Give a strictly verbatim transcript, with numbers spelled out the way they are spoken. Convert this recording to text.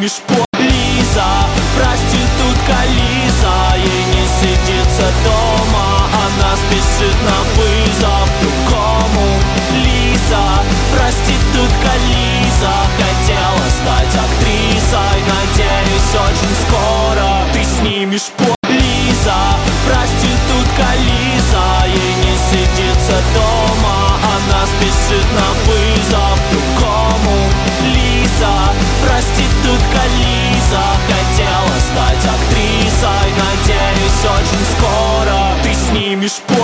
снимешь по... Лиза, проститутка Лиза, ей не сидится дома, она спешит на вызов другому. Лиза, проститутка Лиза, хотела стать актрисой, надеюсь, очень скоро ты снимешь по... Лиза, проститутка Лиза, ей не сидится дома, она спешит на вызов другому. Лиза, проститутка Лиза, хотела стать актрисой, надеюсь, очень скоро ты снимешь по...